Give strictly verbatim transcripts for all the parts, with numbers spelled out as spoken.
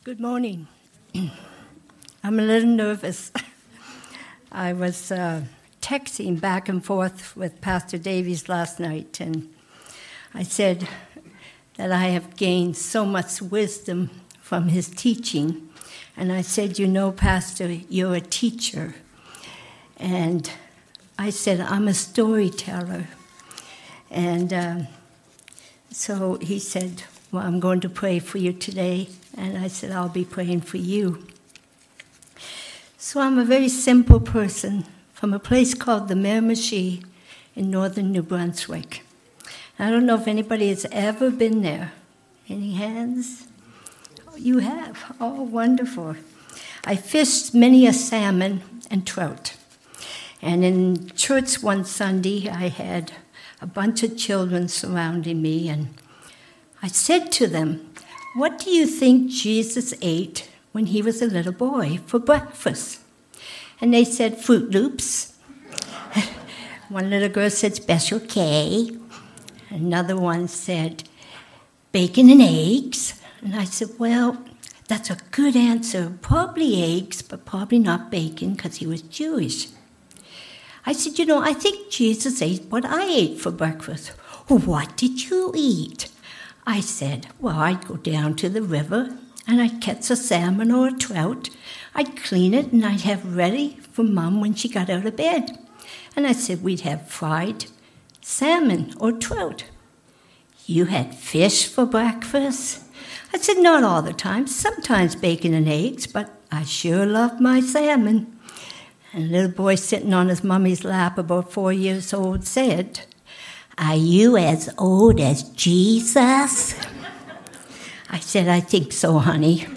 Good morning. I'm a little nervous. I was uh, texting back and forth with Pastor Davies last night, and I said that I have gained so much wisdom from his teaching. And I said, you know, Pastor, you're a teacher. And I said, I'm a storyteller. And uh, so he said, well, I'm going to pray for you today. And I said, I'll be praying for you. So I'm a very simple person from a place called the Miramichi in northern New Brunswick. I don't know if anybody has ever been there. Any hands? Oh, you have. Oh, wonderful. I fished many a salmon and trout. And in church one Sunday, I had a bunch of children surrounding me, and I said to them, what do you think Jesus ate when he was a little boy for breakfast? And they said, Fruit Loops. One little girl said, Special K. Another one said, bacon and eggs. And I said, well, that's a good answer. Probably eggs, but probably not bacon because he was Jewish. I said, you know, I think Jesus ate what I ate for breakfast. What did you eat? I said, well, I'd go down to the river and I'd catch a salmon or a trout. I'd clean it and I'd have ready for Mom when she got out of bed. And I said, we'd have fried salmon or trout. You had fish for breakfast? I said, not all the time. Sometimes bacon and eggs, but I sure love my salmon. And a little boy sitting on his mommy's lap, about four years old, said, are you as old as Jesus? I said, I think so, honey.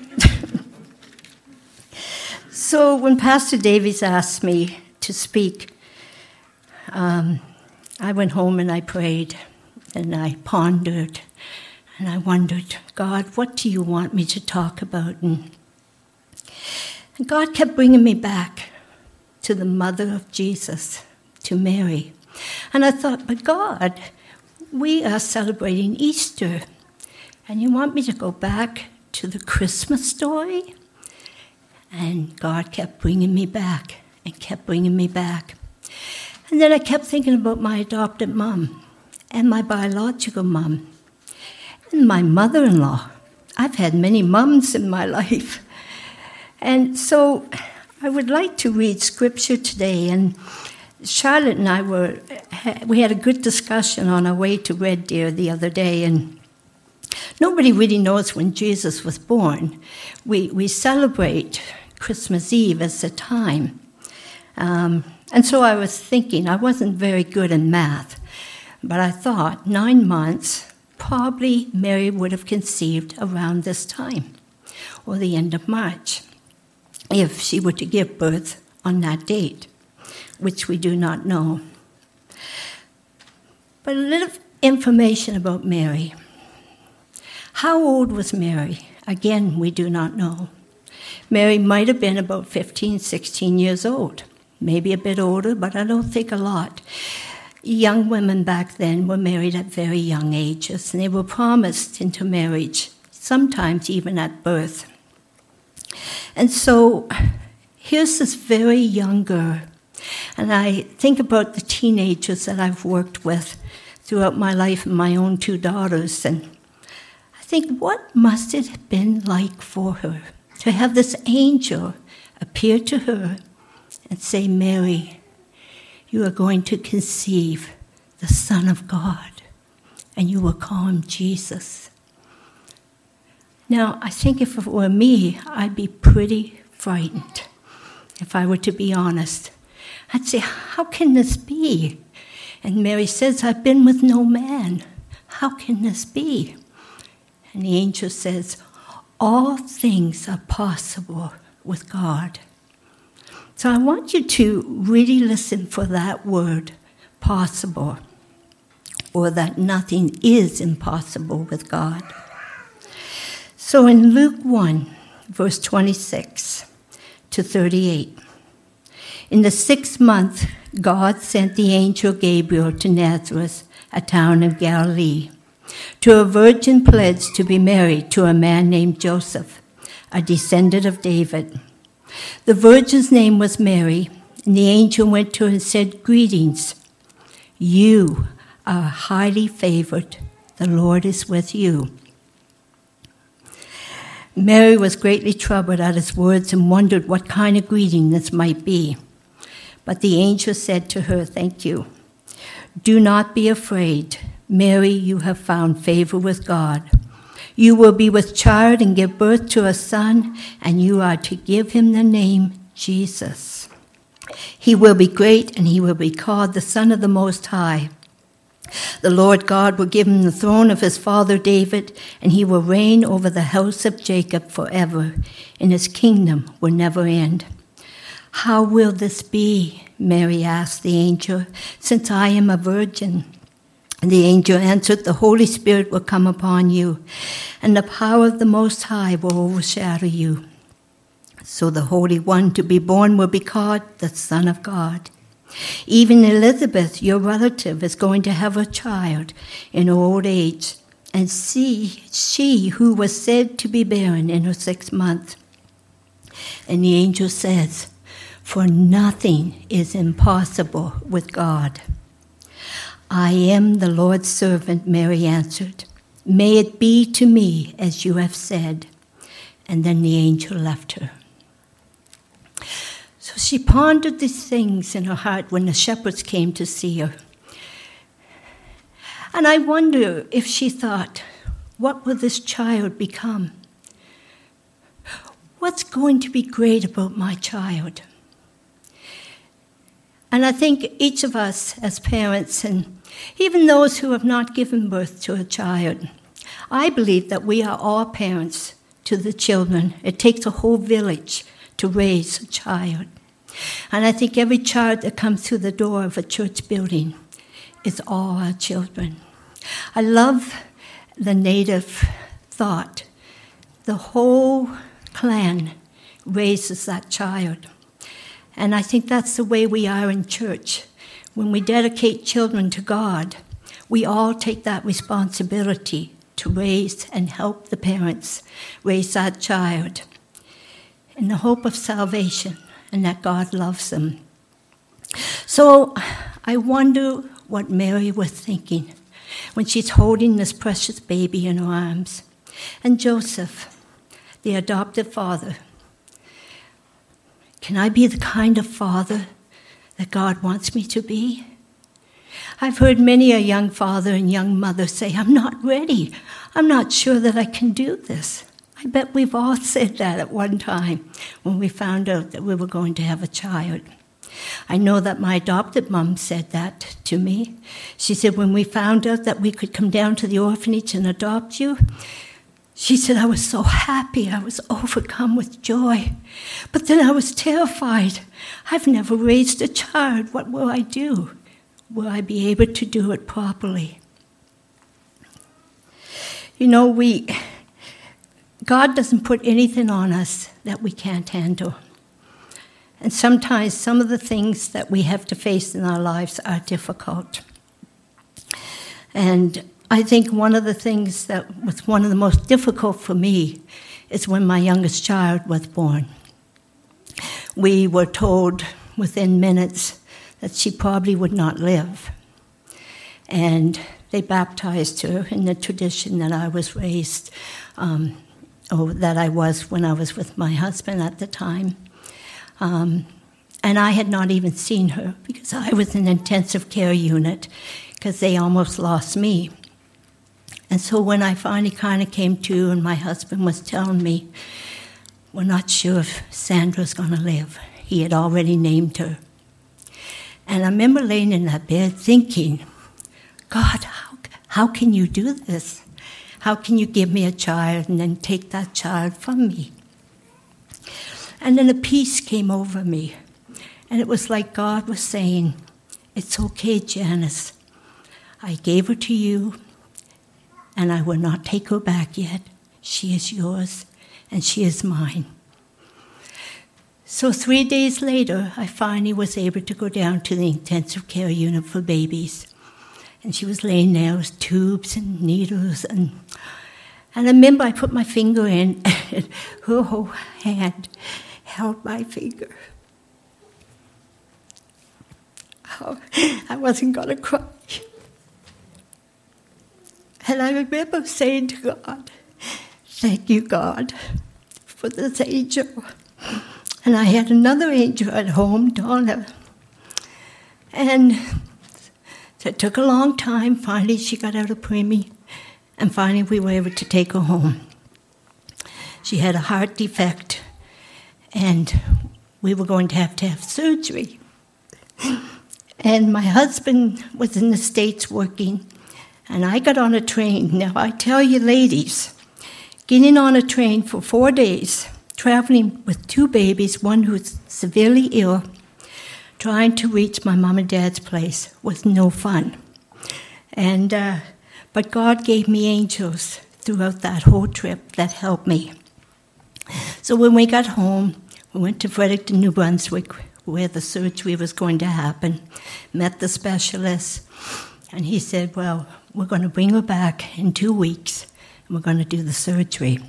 So when Pastor Davies asked me to speak, um, I went home and I prayed, and I pondered, and I wondered, God, what do you want me to talk about? And God kept bringing me back to the mother of Jesus, to Mary. And I thought, but God, we are celebrating Easter, and you want me to go back to the Christmas story? And God kept bringing me back and kept bringing me back. And then I kept thinking about my adopted mom and my biological mom and my mother-in-law. I've had many moms in my life. And so I would like to read scripture today, and Charlotte and I were, we had a good discussion on our way to Red Deer the other day, and nobody really knows when Jesus was born. We we celebrate Christmas Eve as the time. Um, and so I was thinking, I wasn't very good in math, but I thought nine months, probably Mary would have conceived around this time, or the end of March, if she were to give birth on that date, which we do not know. But a little information about Mary. How old was Mary? Again, we do not know. Mary might have been about fifteen, sixteen years old, maybe a bit older, but I don't think a lot. Young women back then were married at very young ages, and they were promised into marriage, sometimes even at birth. And so here's this very young girl. And I think about the teenagers that I've worked with throughout my life and my own two daughters, and I think, what must it have been like for her to have this angel appear to her and say, Mary, you are going to conceive the Son of God, and you will call him Jesus. Now, I think if it were me, I'd be pretty frightened, if I were to be honest. I'd say, how can this be? And Mary says, I've been with no man. How can this be? And the angel says, all things are possible with God. So I want you to really listen for that word, possible, or that nothing is impossible with God. So in Luke one, verse twenty-six to thirty-eight, in the sixth month, God sent the angel Gabriel to Nazareth, a town of Galilee, to a virgin pledged to be married to a man named Joseph, a descendant of David. The virgin's name was Mary, and the angel went to her and said, "Greetings, you are highly favored. The Lord is with you." Mary was greatly troubled at his words and wondered what kind of greeting this might be. But the angel said to her, "Thank you. Do not be afraid. Mary, you have found favor with God. You will be with child and give birth to a son, and you are to give him the name Jesus. He will be great, and he will be called the Son of the Most High. The Lord God will give him the throne of his father David, and he will reign over the house of Jacob forever, and his kingdom will never end." "How will this be?" Mary asked the angel, "since I am a virgin?" And the angel answered, "The Holy Spirit will come upon you, and the power of the Most High will overshadow you. So the Holy One to be born will be called the Son of God. Even Elizabeth, your relative, is going to have a child in old age, and see, she who was said to be barren in her sixth month." And the angel says, "For nothing is impossible with God." "I am the Lord's servant," Mary answered. "May it be to me as you have said." And then the angel left her. So she pondered these things in her heart when the shepherds came to see her. And I wonder if she thought, what will this child become? What's going to be great about my child? And I think each of us as parents, and even those who have not given birth to a child, I believe that we are all parents to the children. It takes a whole village to raise a child. And I think every child that comes through the door of a church building is all our children. I love the native thought. The whole clan raises that child. And I think that's the way we are in church. When we dedicate children to God, we all take that responsibility to raise and help the parents raise that child in the hope of salvation and that God loves them. So I wonder what Mary was thinking when she's holding this precious baby in her arms. And Joseph, the adoptive father, can I be the kind of father that God wants me to be? I've heard many a young father and young mother say, "I'm not ready. I'm not sure that I can do this." I bet we've all said that at one time when we found out that we were going to have a child. I know that my adopted mom said that to me. She said, when we found out that we could come down to the orphanage and adopt you, she said, I was so happy. I was overcome with joy. But then I was terrified. I've never raised a child. What will I do? Will I be able to do it properly? You know, we God doesn't put anything on us that we can't handle. And sometimes some of the things that we have to face in our lives are difficult. And I think one of the things that was one of the most difficult for me is when my youngest child was born. We were told within minutes that she probably would not live. And they baptized her in the tradition that I was raised, um, or that I was when I was with my husband at the time. Um, and I had not even seen her because I was in an intensive care unit because they almost lost me. And so when I finally kind of came to and my husband was telling me, we're not sure if Sandra's going to live. He had already named her. And I remember laying in that bed thinking, God, how, how can you do this? How can you give me a child and then take that child from me? And then a peace came over me. And it was like God was saying, it's okay, Janice. I gave her to you, and I will not take her back yet. She is yours, and she is mine. So three days later, I finally was able to go down to the intensive care unit for babies. And she was laying there with tubes and needles. And And I remember I put my finger in, and her whole hand held my finger. Oh, I wasn't going to cry. And I remember saying to God, thank you, God, for this angel. And I had another angel at home, Donna. And it took a long time. Finally, she got out of preemie. And finally, we were able to take her home. She had a heart defect. And we were going to have to have surgery. And my husband was in the States working. And I got on a train. Now, I tell you, ladies, getting on a train for four days, traveling with two babies, one who's severely ill, trying to reach my mom and dad's place was no fun. And uh, but God gave me angels throughout that whole trip that helped me. So when we got home, we went to Fredericton, New Brunswick, where the surgery was going to happen, met the specialist, and he said, well, we're going to bring her back in two weeks, and we're going to do the surgery.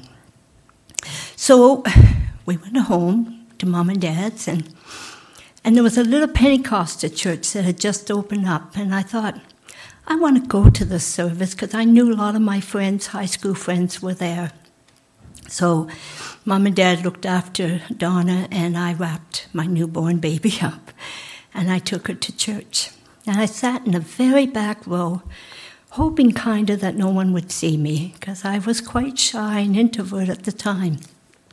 So we went home to Mom and Dad's, and and there was a little Pentecostal church that had just opened up, and I thought, I want to go to this service because I knew a lot of my friends, high school friends, were there. So Mom and Dad looked after Donna, and I wrapped my newborn baby up, and I took her to church. And I sat in the very back row, hoping kind of that no one would see me, because I was quite shy and introvert at the time.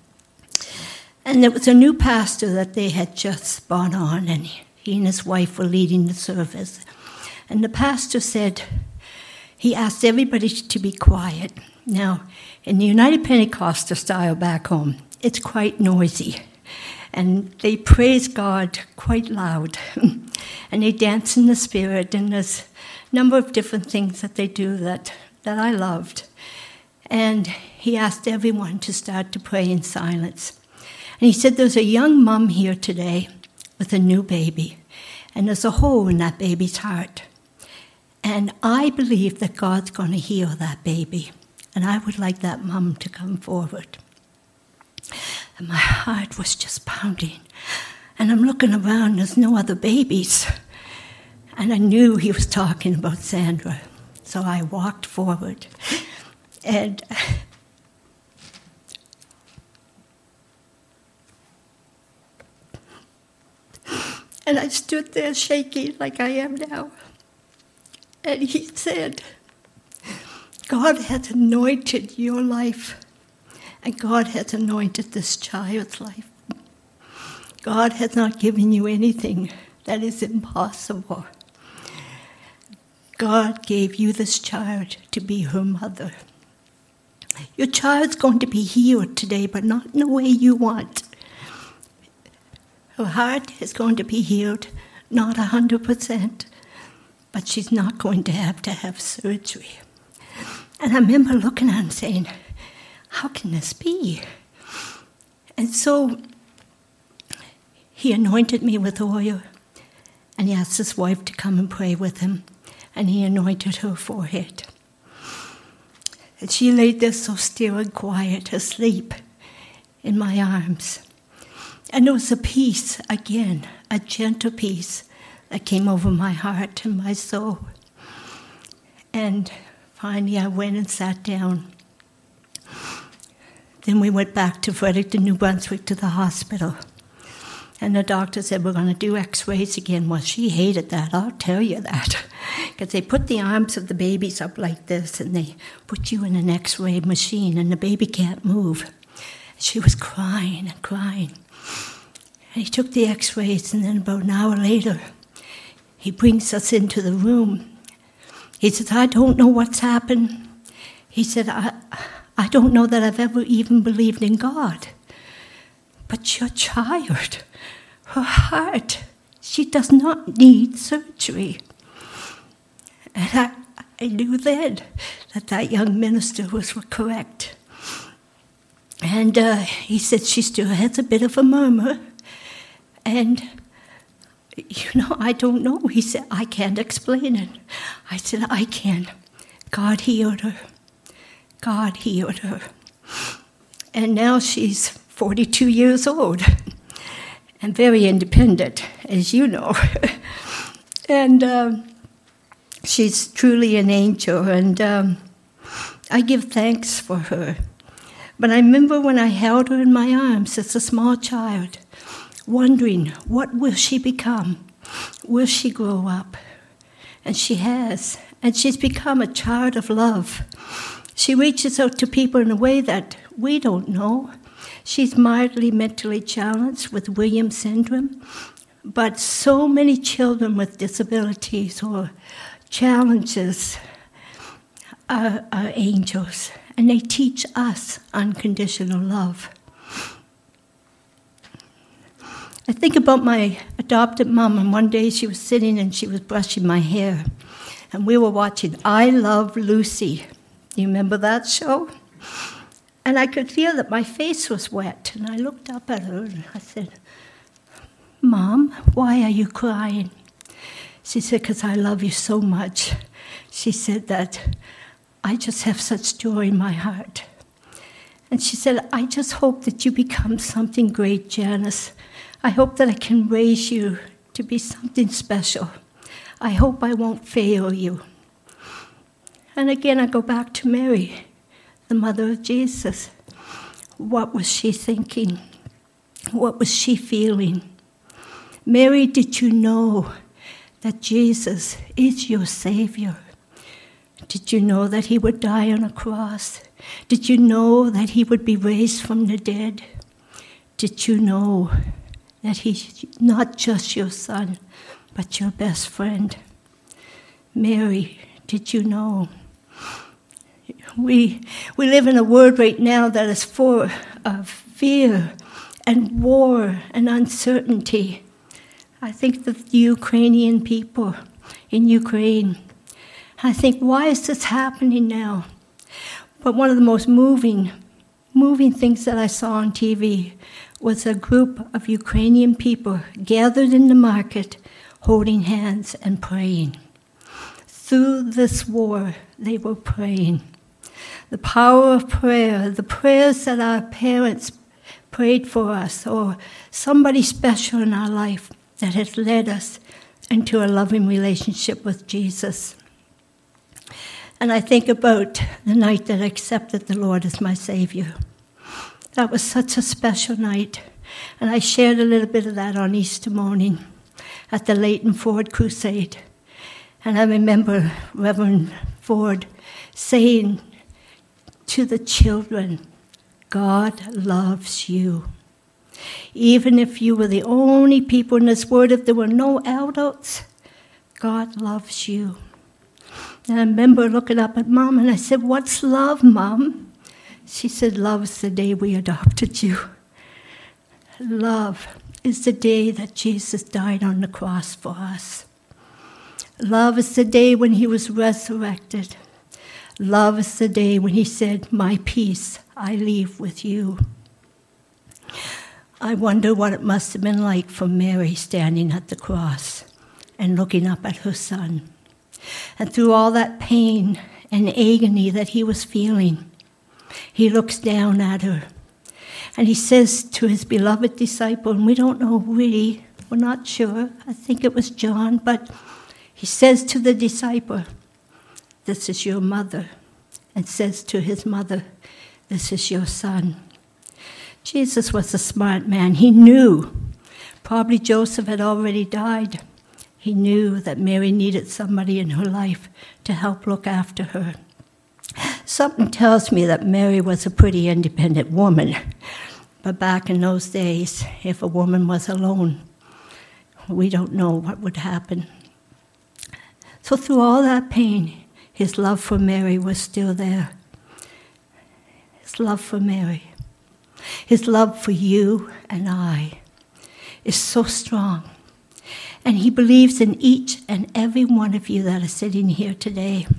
And there was a new pastor that they had just brought on, and he and his wife were leading the service. And the pastor said, he asked everybody to be quiet. Now, in the United Pentecostal style back home, it's quite noisy. And they praise God quite loud. And they dance in the Spirit, and there's a number of different things that they do that, that I loved. And he asked everyone to start to pray in silence. And he said, there's a young mom here today with a new baby, and there's a hole in that baby's heart. And I believe that God's going to heal that baby. And I would like that mom to come forward. And my heart was just pounding. And I'm looking around, there's no other babies. And I knew he was talking about Sandra. So I walked forward. And and I stood there shaking like I am now. And he said, God has anointed your life, and God has anointed this child's life. God has not given you anything that is impossible. God gave you this child to be her mother. Your child's going to be healed today, but not in the way you want. Her heart is going to be healed, not one hundred percent, but she's not going to have to have surgery. And I remember looking at him saying, how can this be? And so he anointed me with oil, and he asked his wife to come and pray with him, and he anointed her forehead. And she laid there so still and quiet, asleep in my arms. And there was a peace, again, a gentle peace that came over my heart and my soul. And finally I went and sat down. Then we went back to Fredericton, New Brunswick, to the hospital. And the doctor said, we're going to do x-rays again. Well, she hated that, I'll tell you that. Because they put the arms of the babies up like this, and they put you in an x-ray machine, and the baby can't move. She was crying and crying. And he took the x-rays, and then about an hour later, he brings us into the room. He said, I don't know what's happened. He said, I, I don't know that I've ever even believed in God. But your child, her heart, she does not need surgery. And I, I knew then that that young minister was correct. And uh, he said she still has a bit of a murmur. And, you know, I don't know. He said, I can't explain it. I said, I can. God healed her. God healed her. And now she's forty-two years old and very independent, as you know. and um, she's truly an angel, and um, I give thanks for her. But I remember when I held her in my arms as a small child, wondering, what will she become? Will she grow up? And she has. And she's become a child of love. She reaches out to people in a way that we don't know. She's mildly mentally challenged with Williams syndrome. But so many children with disabilities or challenges are, are angels. And they teach us unconditional love. I think about my adopted mom, and one day she was sitting and she was brushing my hair. And we were watching I Love Lucy. Do you remember that show? And I could feel that my face was wet. And I looked up at her and I said, Mom, why are you crying? She said, because I love you so much. She said that I just have such joy in my heart. And she said, I just hope that you become something great, Janice. I hope that I can raise you to be something special. I hope I won't fail you. And again, I go back to Mary, the mother of Jesus. What was she thinking? What was she feeling? Mary, did you know that Jesus is your Savior? Did you know that he would die on a cross? Did you know that he would be raised from the dead? Did you know that he's not just your son, but your best friend? Mary, did you know? We, we live in a world right now that is full of fear and war and uncertainty. I think of the Ukrainian people in Ukraine. I think, why is this happening now? But one of the most moving, moving things that I saw on T V was a group of Ukrainian people gathered in the market, holding hands and praying. Through this war, they were praying. The power of prayer, the prayers that our parents prayed for us, or somebody special in our life that has led us into a loving relationship with Jesus. And I think about the night that I accepted the Lord as my Savior. That was such a special night. And I shared a little bit of that on Easter morning at the Leighton Ford Crusade. And I remember Reverend Ford saying to the children, God loves you. Even if you were the only people in this world, if there were no adults, God loves you. And I remember looking up at Mom and I said, what's love, Mom? She said, love is the day we adopted you. Love is the day that Jesus died on the cross for us. Love is the day when he was resurrected. Love is the day when he said, my peace I leave with you. I wonder what it must have been like for Mary standing at the cross and looking up at her son. And through all that pain and agony that he was feeling, he looks down at her. And he says to his beloved disciple, and we don't know really, we're not sure, I think it was John, but he says to the disciple, this is your mother, and says to his mother, this is your son. Jesus was a smart man. He knew, probably Joseph had already died. He knew that Mary needed somebody in her life to help look after her. Something tells me that Mary was a pretty independent woman. But back in those days, if a woman was alone, we don't know what would happen. So through all that pain, his love for Mary was still there. His love for Mary. His love for you and I is so strong. And he believes in each and every one of you that are sitting here today.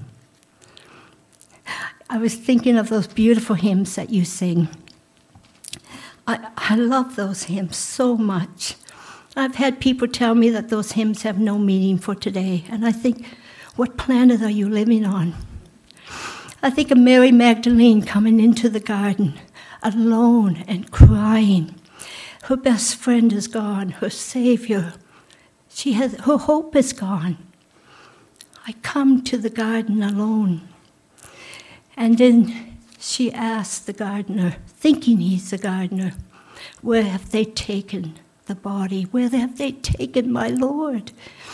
I was thinking of those beautiful hymns that you sing. I, I love those hymns so much. I've had people tell me that those hymns have no meaning for today. And I think, what planet are you living on? I think of Mary Magdalene coming into the garden alone and crying. Her best friend is gone, her Savior. She has, her hope is gone. I come to the garden alone. And then she asks the gardener, thinking he's the gardener, where have they taken the body? Where have they taken my Lord?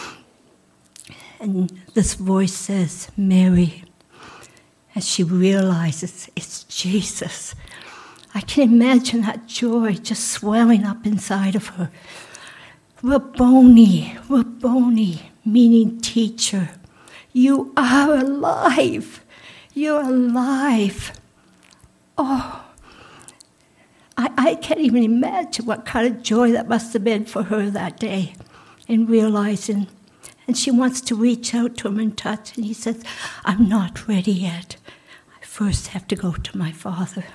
And this voice says, Mary. As she realizes it's Jesus. I can imagine that joy just swelling up inside of her. Rabboni, Rabboni, meaning teacher. You are alive. You're alive. Oh, I, I can't even imagine what kind of joy that must have been for her that day in realizing. And she wants to reach out to him and touch. And he says, I'm not ready yet. I first have to go to my Father.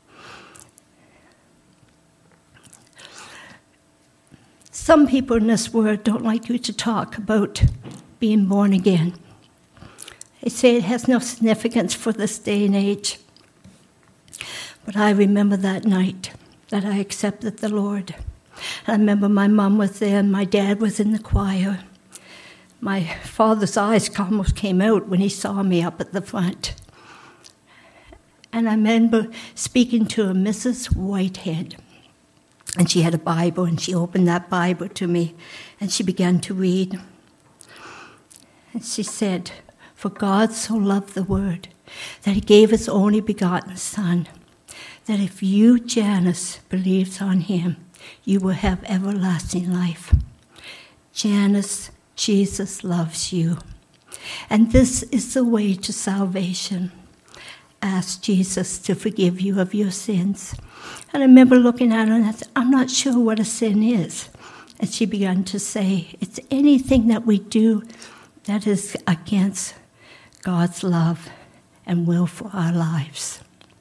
Some people in this world don't like you to talk about being born again. They say it has no significance for this day and age. But I remember that night that I accepted the Lord. I remember my mom was there and my dad was in the choir. My father's eyes almost came out when he saw me up at the front. And I remember speaking to a Missus Whitehead. And she had a Bible, and she opened that Bible to me, and she began to read. And she said, for God so loved the world, that he gave his only begotten Son, that if you, Janice, believes on him, you will have everlasting life. Janice, Jesus loves you. And this is the way to salvation. Ask Jesus to forgive you of your sins. And I remember looking at her and I said, I'm not sure what a sin is. And she began to say, it's anything that we do that is against God's love and will for our lives.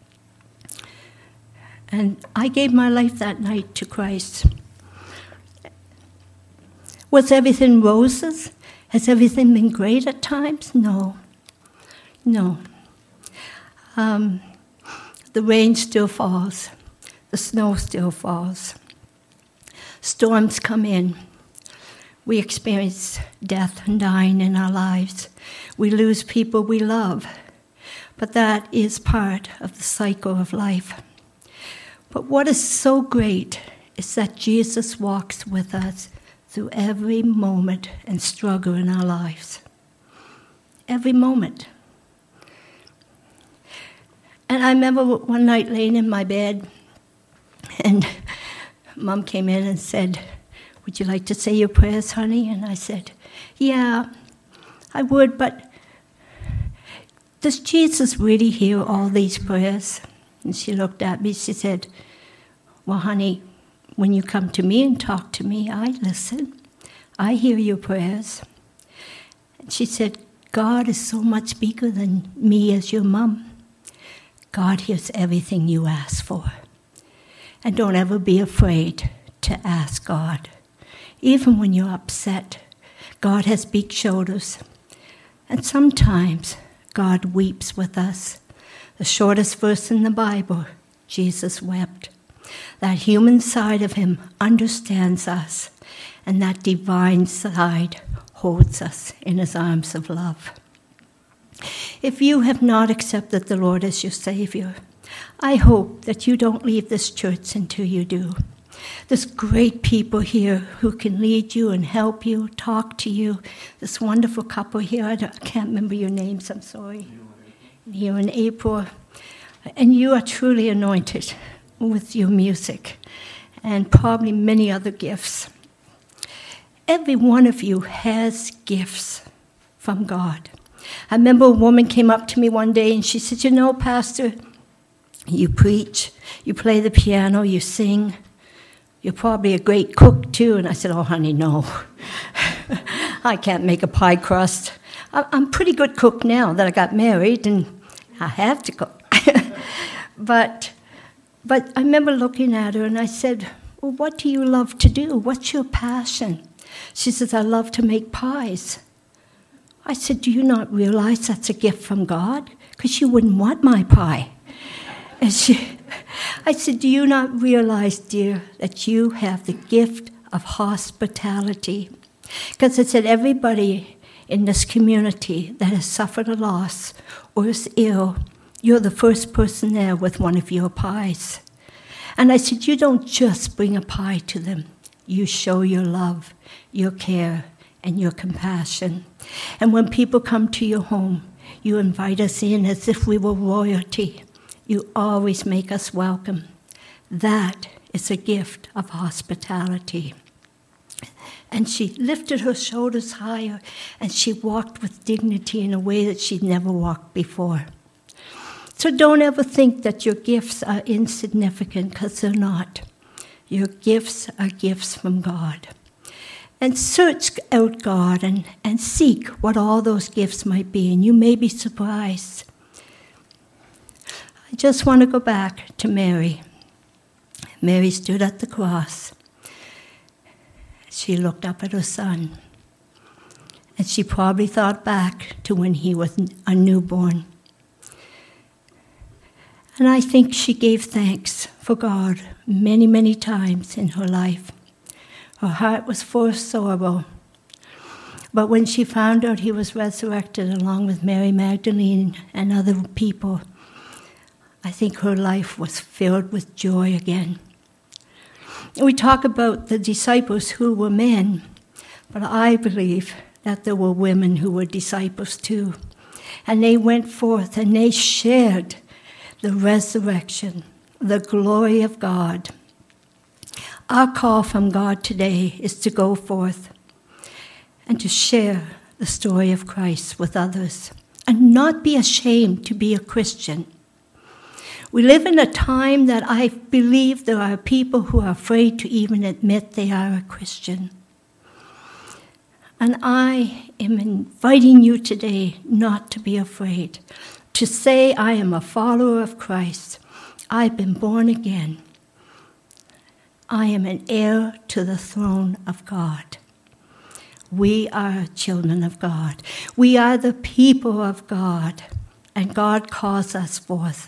And I gave my life that night to Christ. Was everything roses? Has everything been great at times? No. No. Um, the rain still falls. The snow still falls. Storms come in. We experience death and dying in our lives. We lose people we love. But that is part of the cycle of life. But what is so great is that Jesus walks with us through every moment and struggle in our lives. Every moment. And I remember one night laying in my bed, and Mom came in and said, would you like to say your prayers, honey? And I said, yeah, I would, but does Jesus really hear all these prayers? And she looked at me, she said, well, honey, when you come to me and talk to me, I listen. I hear your prayers. And she said, God is so much bigger than me as your mom. God hears everything you ask for. And don't ever be afraid to ask God. Even when you're upset, God has big shoulders. And sometimes God weeps with us. The shortest verse in the Bible, Jesus wept. That human side of him understands us, and that divine side holds us in his arms of love. If you have not accepted the Lord as your Savior, I hope that you don't leave this church until you do. There's great people here who can lead you and help you, talk to you. This wonderful couple here, I, don't, I can't remember your names, I'm sorry. Here in April. And you are truly anointed with your music and probably many other gifts. Every one of you has gifts from God. I remember a woman came up to me one day and she said, you know, Pastor, you preach, you play the piano, you sing. You're probably a great cook, too. And I said, oh, honey, no. I can't make a pie crust. I'm a pretty good cook now that I got married, and I have to cook. but, but I remember looking at her, and I said, well, what do you love to do? What's your passion? She says, I love to make pies. I said, do you not realize that's a gift from God? because you wouldn't want my pie. And she, I said, do you not realize, dear, that you have the gift of hospitality? Because I said, everybody in this community that has suffered a loss or is ill, you're the first person there with one of your pies. And I said, you don't just bring a pie to them. You show your love, your care, and your compassion. And when people come to your home, you invite us in as if we were royalty. You always make us welcome. That is a gift of hospitality. And she lifted her shoulders higher, and she walked with dignity in a way that she'd never walked before. So don't ever think that your gifts are insignificant, because they're not. Your gifts are gifts from God. And search out God and, and seek what all those gifts might be, and you may be surprised. I just want to go back to Mary. Mary stood at the cross. She looked up at her son, and she probably thought back to when he was a newborn. And I think she gave thanks for God many, many times in her life. Her heart was full of sorrow. But when she found out he was resurrected along with Mary Magdalene and other people, I think her life was filled with joy again. We talk about the disciples who were men, but I believe that there were women who were disciples too. And they went forth and they shared the resurrection, the glory of God. Our call from God today is to go forth and to share the story of Christ with others and not be ashamed to be a Christian. We live in a time that I believe there are people who are afraid to even admit they are a Christian. And I am inviting you today not to be afraid, to say, I am a follower of Christ. I've been born again. I am an heir to the throne of God. We are children of God. We are the people of God, and God calls us forth.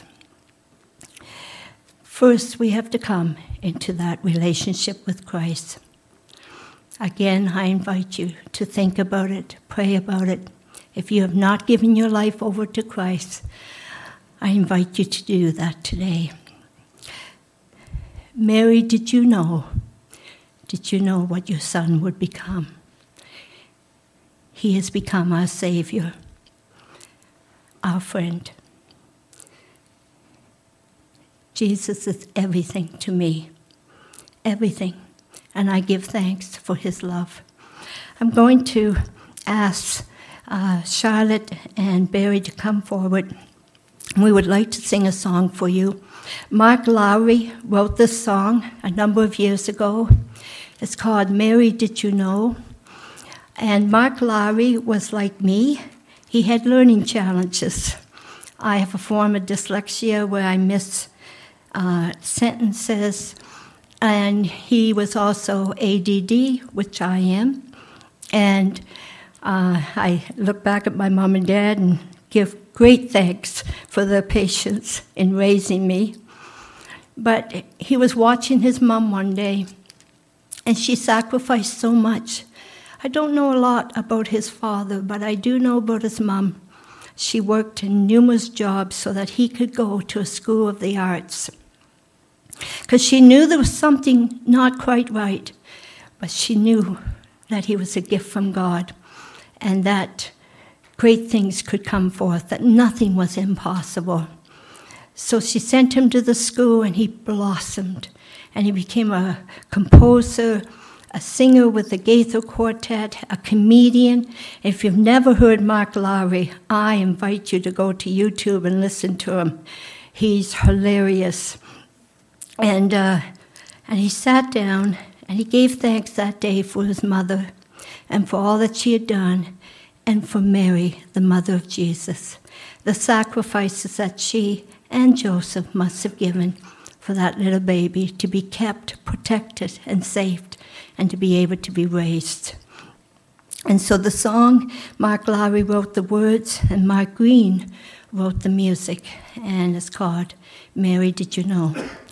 First, we have to come into that relationship with Christ. Again, I invite you to think about it, pray about it. If you have not given your life over to Christ, I invite you to do that today. Mary, did you know? Did you know what your son would become? He has become our Savior, our friend. Jesus is everything to me, everything, and I give thanks for his love. I'm going to ask uh, Charlotte and Barry to come forward. We would like to sing a song for you. Mark Lowry wrote this song a number of years ago. It's called Mary, Did You Know? And Mark Lowry was like me. He had learning challenges. I have a form of dyslexia where I miss uh, sentences, and he was also A D D, which I am. And uh, I look back at my mom and dad and give great thanks for their patience in raising me. But he was watching his mom one day, and she sacrificed so much. I don't know a lot about his father, but I do know about his mom. She worked in numerous jobs so that he could go to a school of the arts, because she knew there was something not quite right, but she knew that he was a gift from God and that great things could come forth, that nothing was impossible. So she sent him to the school, and he blossomed, and he became a composer, a singer with the Gaither Quartet, a comedian. If you've never heard Mark Lowry, I invite you to go to YouTube and listen to him. He's hilarious. And uh, and he sat down, and he gave thanks that day for his mother and for all that she had done, and for Mary, the mother of Jesus, the sacrifices that she and Joseph must have given for that little baby to be kept, protected, and saved, and to be able to be raised. And so the song, Mark Lowry wrote the words, and Mark Green wrote the music, and it's called Mary, Did You Know?